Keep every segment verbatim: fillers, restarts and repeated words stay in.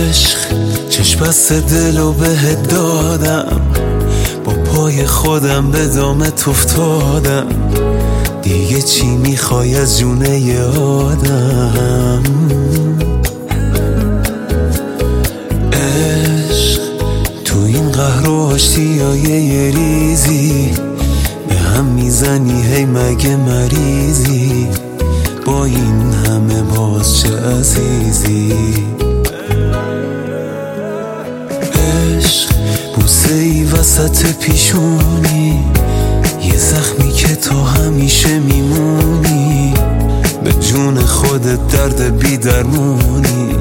عشق چشم بست دلو بهت دادم، با پای خودم به دامت افتادم، دیگه چی میخوای از جونه ی آدم؟ عشق تو این قهر و آشتیای یه ریزی به هم میزنی، هی مگه مریضی؟ با این همه باز چه عزیزی؟ عشق بوسه ای وسط پیشونی، یه زخمی که تو همیشه میمونی، به جون خودت درد بی درمونی.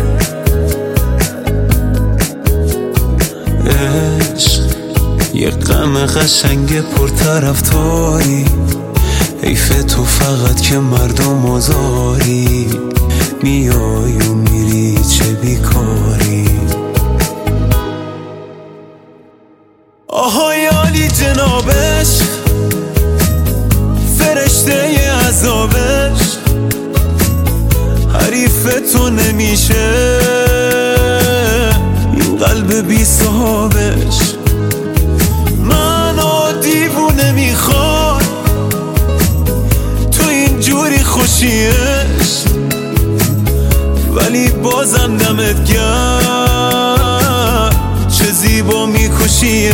عشق یه غم قشنگ پرطرفداری، حیف تو فقط که مردم آزاری، میای و میری چه بیکاری. آهای عالی جنابش، فرشته ی عذابش، حریف تو نمیشه این قلب بی صحابش. منو دیوونه میخواد تو اینجوری خوشیش، ولی بازم دمت گرم چه زیبا میکشیش.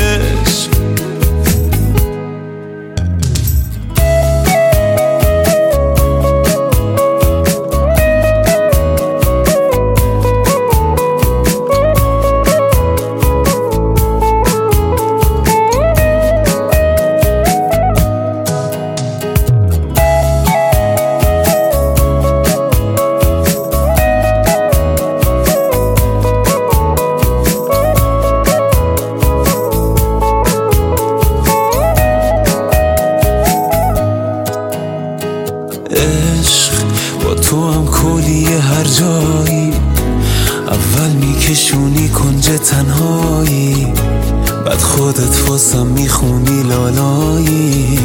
عشق با تو هم کلیه هر جایی، اول میکشونی کنج تنهایی، بعد خودت واسم میخونی لالایی.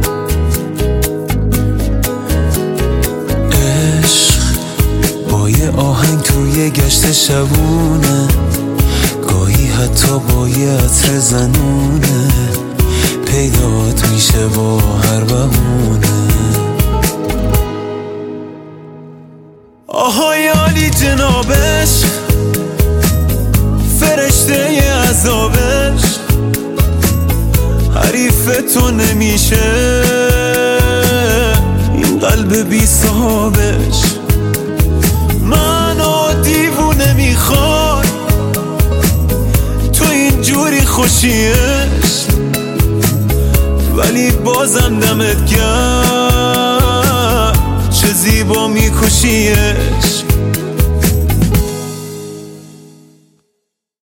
عشق با یه آهنگ توی گشت شبونه، گاهی حتی با یه عطر زنونه، پیدات میشه با هر بهونه. آهای عالی جنابش، فرشته ی عذابش، حریف تو نمیشه این قلب بی صحابش. منو دیوونه میخواد تو اینجوری خوشیش، ولی بازم دمت گرم چه زیبا میکشیش.